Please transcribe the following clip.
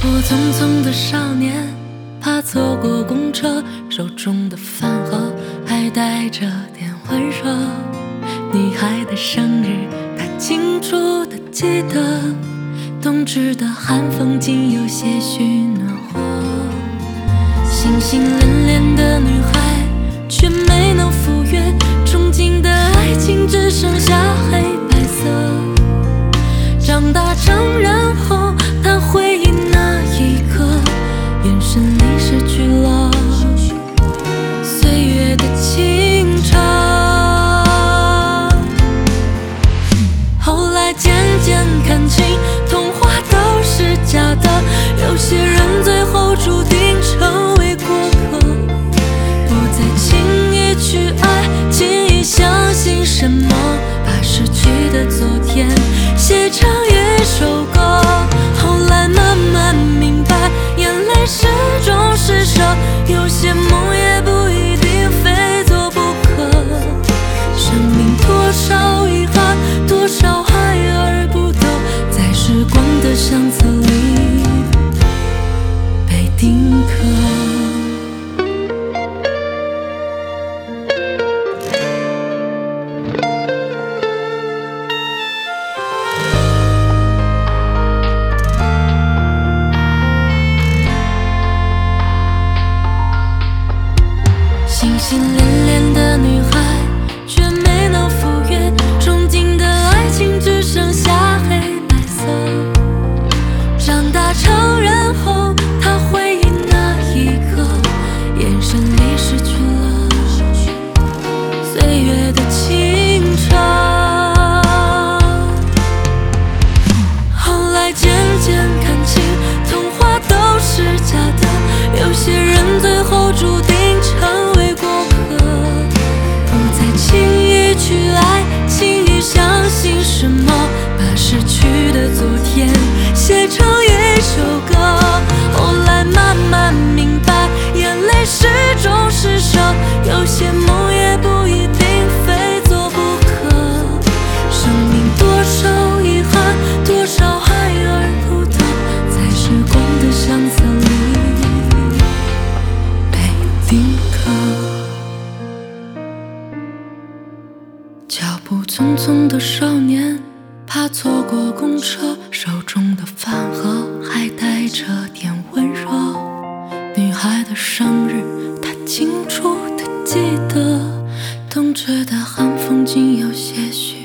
我匆匆的少年，怕错过公车，手中的饭盒还带着点温热。女孩的生日，她清楚地记得，冬至的寒风竟有些许暖和。星星恋恋的女孩，却没能赴约，憧憬的爱情只剩下黑白色。长大成人后，她回忆那一刻，眼神里失去了岁月的清澈。后来渐渐看清，童话都是假的，有些人最后注定成为过客。不再轻易去爱，轻易相信什么，把失去的昨天写成一首歌。后来慢慢明白，眼泪是种施舍，有些梦也不一定非做不可。生命多少遗憾，多少爱而不得，在时光的相册里被定格。星星恋恋的女孩，却没能赴约，憧憬的爱情只剩下黑白色。长大成人后，她回忆那一刻，眼神里失去了岁月的清澈。后来渐渐看清，童话都是假的，有些人最后注定成为过客。不再轻易去爱，轻易相信什么，把失去的昨天写成一首歌。后来慢慢明白，眼泪是种施舍，有些梦也不一定非做不可。生命多少遗憾，多少爱而不得，在时光的相册里被定格。脚步匆匆的少年，怕错过公车，手中的饭盒还带着点温热。女孩的生日，她清楚地记得，冬至的寒风竟有些许